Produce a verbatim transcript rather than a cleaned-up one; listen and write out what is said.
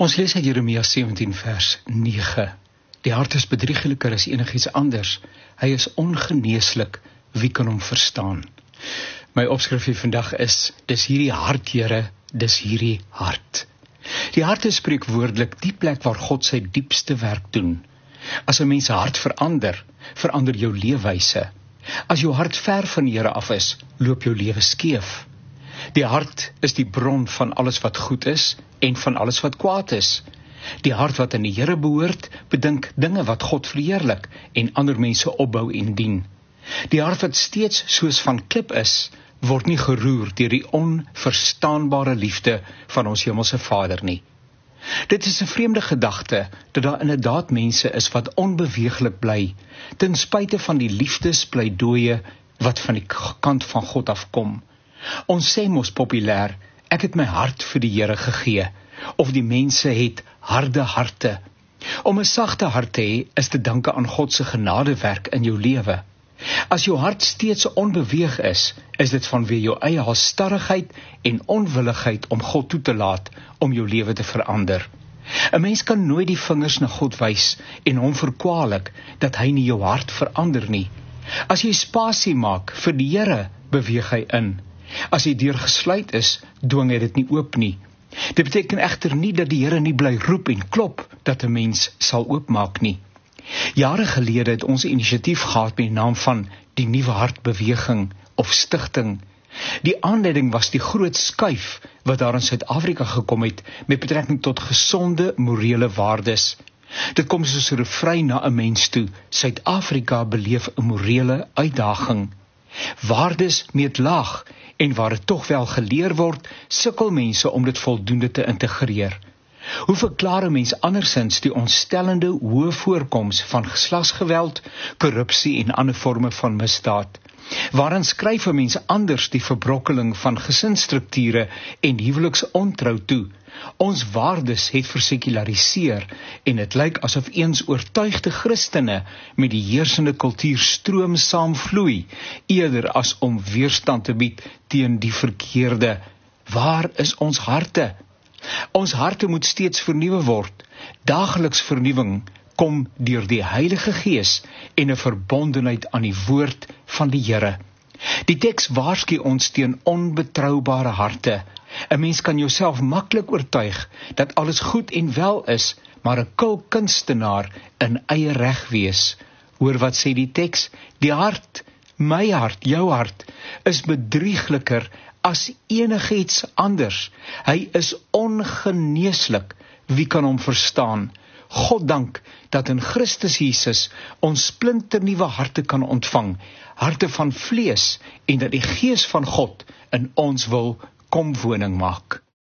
Ons lees uit Jeremia sewentien vers nege. Die hart is bedriegeliker as enigiets anders. Hy is ongeneeslik, wie kan hom verstaan? My opskrif vir vandag is, dis hierdie hart, Here, dis hierdie hart. Die hart is spreekwoordelik die plek waar God sy diepste werk doen. As 'n mens se hart verander, verander jou leefwyse. As jou hart ver van die Here af is, loop jou lewe skeef. Die hart is die bron van alles wat goed is en van alles wat kwaad is. Die hart wat aan die Here behoort, bedink dinge wat God verheerlik en ander mense opbou en dien. Die hart wat steeds soos van klip is, word nie geroer deur die onverstaanbare liefde van ons hemelse Vader nie. Dit is 'n vreemde gedagte, dat daar inderdaad mense is wat onbeweeglik bly, ten spyte van die liefdespleidooie wat van die kant van God afkom. Ons sê mos populêr, ek het my hart vir die Here gegee, of die mense het harde harte. Om 'n sagte hart te hê, is te danke aan God se genadewerk in jou lewe. As jou hart steeds onbeweeg is, is dit vanweë jou eie halsstarrigheid en onwilligheid om God toe te laat om jou lewe te verander. 'n Mens kan nooit die vingers na God wys en hom verkwalik dat hy nie jou hart verander nie. As jy spasie maak vir die Here, beweeg hy in. As die deur gesluit is, dwing hy dit nie oop nie. Dit beteken egter nie dat die Here nie bly roep en klop dat 'n mens sal oopmaak nie. Jare gelede het ons 'n inisiatief gehad met die naam van die Nuwe Hartbeweging of Stichting. Die aanleiding was die groot skuif wat daar in Suid-Afrika gekom het met betrekking tot gesonde morele waardes. Dit kom soos 'n refrein na 'n mens toe. Suid-Afrika beleef 'n morele uitdaging. Waardes meet laag en waar dit tog wel geleer word, sukkel mense om dit voldoende te integreer. Hoe verklaar 'n mens andersins die ontstellende hoë voorkoms van geslagsgeweld, korrupsie en ander forme van misdaad? Waarin skryf 'n mens anders die verbrokkeling van gesinsstrukture en huweliksontrou toe? Ons waardes het versekulariseer en dit lyk asof eens oortuigde Christene met die heersende kultuurstroom saamvloei, eerder as om weerstand te bied teen die verkeerde. Waar is ons harte? Ons harte moet steeds vernuwe word. Daagliks vernuwing kom deur die Heilige Gees en 'n verbondenheid aan die woord van die Here. Die teks waarsku ons teen onbetroubare harte. 'n Mens kan jouself maklik oortuig dat alles goed en wel is, maar 'n kul kunstenaar in eie reg wees. Hoor wat sê die teks? Die hart, my hart, jou hart, is bedriegliker as enigiets anders. Hy is ongeneeslik, wie kan hom verstaan? God dank dat in Christus Jesus ons splinternuwe harte kan ontvang, harte van vlees, en dat die Gees van God in ons wil kom woning maak.